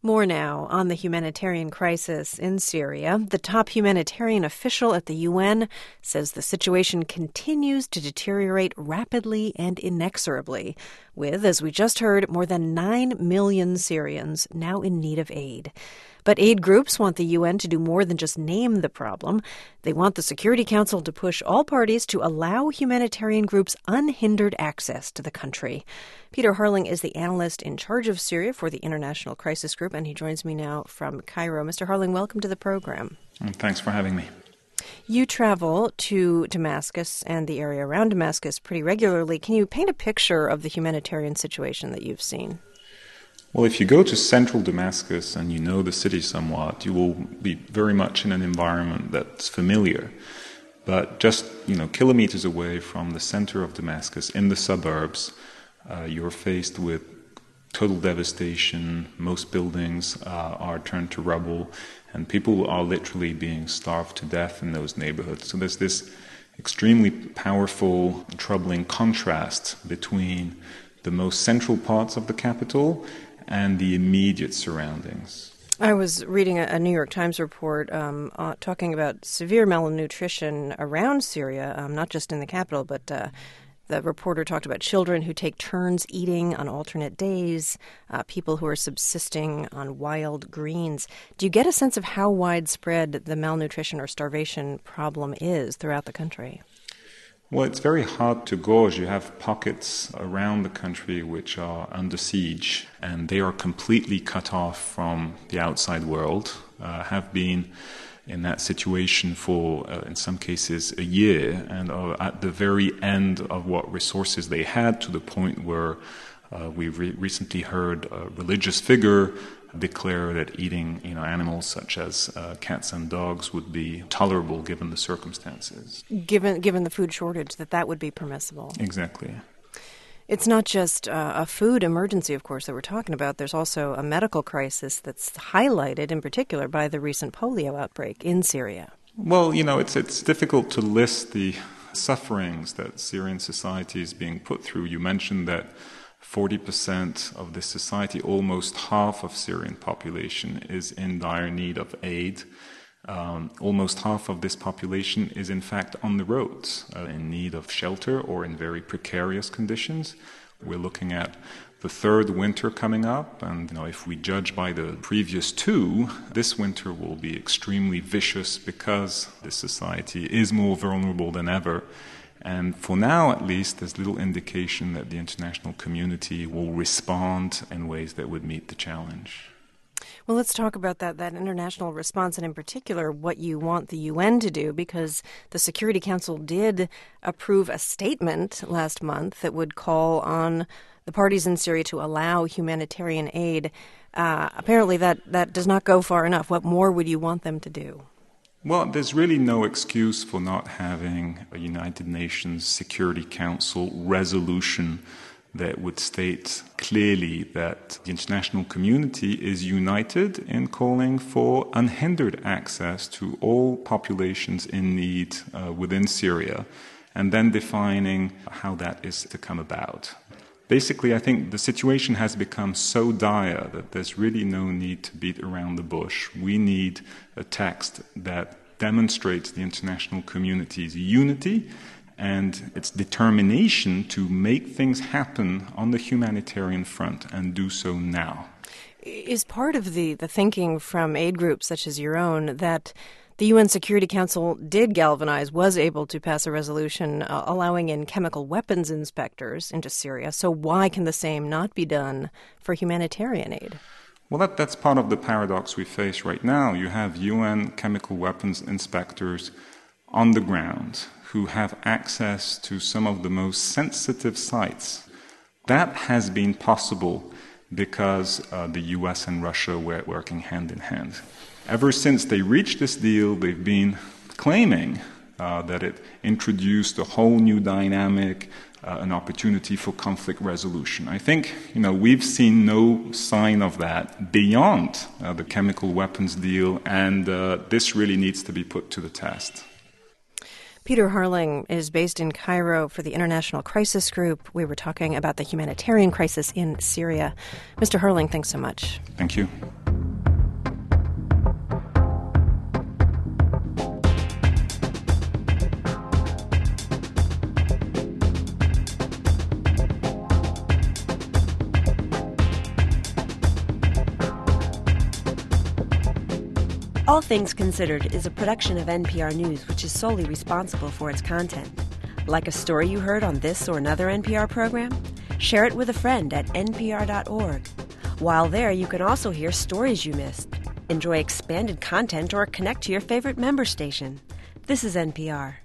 More now on the humanitarian crisis in Syria. The top humanitarian official at the UN says the situation continues to deteriorate rapidly and inexorably, with, as we just heard, more than 9 million Syrians now in need of aid. But aid groups want the UN to do more than just name the problem. They want the Security Council to push all parties to allow humanitarian groups unhindered access to the country. Peter Harling is the analyst in charge of Syria for the International Crisis Group, and he joins me now from Cairo. Mr. Harling, welcome to the program. Thanks for having me. You travel to Damascus and the area around Damascus pretty regularly. Can you paint a picture of the humanitarian situation that you've seen? Well, if you go to central Damascus and you know the city somewhat, you will be very much in an environment that's familiar. But just, kilometers away from the center of Damascus, in the suburbs, you're faced with total devastation. Most buildings are turned to rubble, and people are literally being starved to death in those neighborhoods. So there's this extremely powerful, troubling contrast between the most central parts of the capital and the immediate surroundings. I was reading a New York Times report talking about severe malnutrition around Syria, not just in the capital, but the reporter talked about children who take turns eating on alternate days, people who are subsisting on wild greens. Do you get a sense of how widespread the malnutrition or starvation problem is throughout the country? Well, it's very hard to gauge. You have pockets around the country which are under siege, and they are completely cut off from the outside world, have been in that situation for, in some cases, a year, and are at the very end of what resources they had, to the point where we recently heard a religious figure declare that eating animals such as cats and dogs would be tolerable given the circumstances. Given the food shortage, that would be permissible. Exactly. It's not just a food emergency, of course, that we're talking about. There's also a medical crisis that's highlighted in particular by the recent polio outbreak in Syria. Well, it's difficult to list the sufferings that Syrian society is being put through. You mentioned that 40% of this society, almost half of Syrian population, is in dire need of aid. Almost half of this population is in fact on the roads, in need of shelter or in very precarious conditions. We're looking at the third winter coming up, and if we judge by the previous two, this winter will be extremely vicious because this society is more vulnerable than ever. And for now, at least, there's little indication that the international community will respond in ways that would meet the challenge. Well, let's talk about that international response, and in particular what you want the UN to do, because the Security Council did approve a statement last month that would call on the parties in Syria to allow humanitarian aid. Apparently that does not go far enough. What more would you want them to do? Well, there's really no excuse for not having a United Nations Security Council resolution that would state clearly that the international community is united in calling for unhindered access to all populations in need within Syria, and then defining how that is to come about. Basically, I think the situation has become so dire that there's really no need to beat around the bush. We need a text that demonstrates the international community's unity and its determination to make things happen on the humanitarian front, and do so now. Is part of the thinking from aid groups such as your own that the UN Security Council did galvanize, was able to pass a resolution allowing in chemical weapons inspectors into Syria, so why can the same not be done for humanitarian aid? Well, that's part of the paradox we face right now. You have UN chemical weapons inspectors on the ground who have access to some of the most sensitive sites. That has been possible because the US and Russia were working hand in hand. Ever since they reached this deal, they've been claiming that it introduced a whole new dynamic, an opportunity for conflict resolution. I think, we've seen no sign of that beyond the chemical weapons deal, and this really needs to be put to the test. Peter Harling is based in Cairo for the International Crisis Group. We were talking about the humanitarian crisis in Syria. Mr. Harling, thanks so much. Thank you. All Things Considered is a production of NPR News, which is solely responsible for its content. Like a story you heard on this or another NPR program? Share it with a friend at npr.org. While there, you can also hear stories you missed, enjoy expanded content, or connect to your favorite member station. This is NPR.